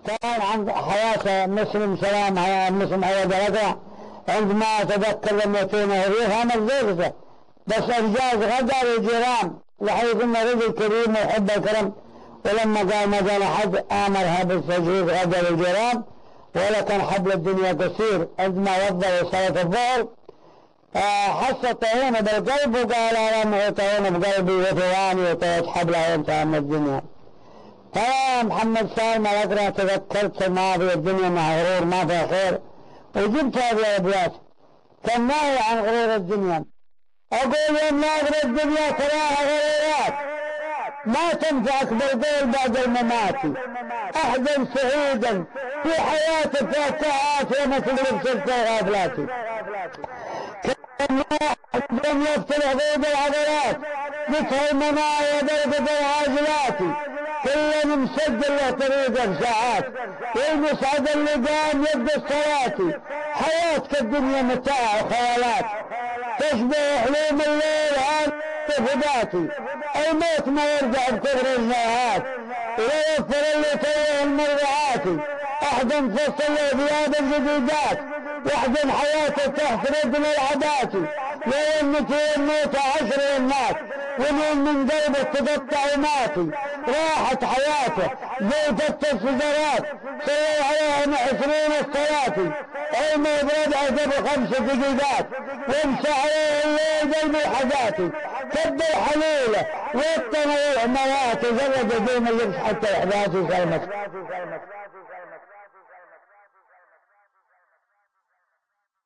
كان عند حياة مسلم سلام مسلم عوض رجع عندما تذكر لما يتونه ريحها مزوجته بس أنجاز غدا للجيران لحيث إن رجل كريم ويحب الكرم، ولما قال ما جاء أحد آمرها بالتجهيز غدا للجيران، ولكن حبل الدنيا قصير. عندما وضع صلاة الظهر حس الطاعون بالقلب وقال أنا طاعون بقلبي وثواني وطيت حبلها وانتهى من الدنيا. فيا محمد سالم الأقرع تذكرت ما في الدنيا مع غرور ما فيها خير، وجبت هذه الأبيات كان ناهي عن غرور الدنيا. أقول يا ناظر الدنيا تراها غرورات ما تنفعك بالقول بعد الممات، أحدا سعيدا في حياتك فاتحات وما تضرب سلطة غافلاتي. كان لم يفتح ضيب العضلات مثل المنايا درجة العاجلات، كل مسجل له طريقة بساعات والمسعد اللي قام يد الصلاة. حياتك الدنيا متاع وخيالات تشبه حلوم الليل عن فداتي، الموت ما يرجع بكبر الجاهات ولا يغفر اللي توه المرضعات. أحدا فصل ثياب الجديدات واحدا حياته تحت ردم العادات، لو النتي الموت 10 الناس ومن قلبه تقطع وماتي. راحت حياته زوجة السجرات صلوا عليهم 20 الصلاة، عمر بربعه قبل 5 دقيقات وامسى عليه الليل قلب الحاجاتي. كب الحليلة والطنوع موات زرد دون اللبس حتى الإحداث سلمت.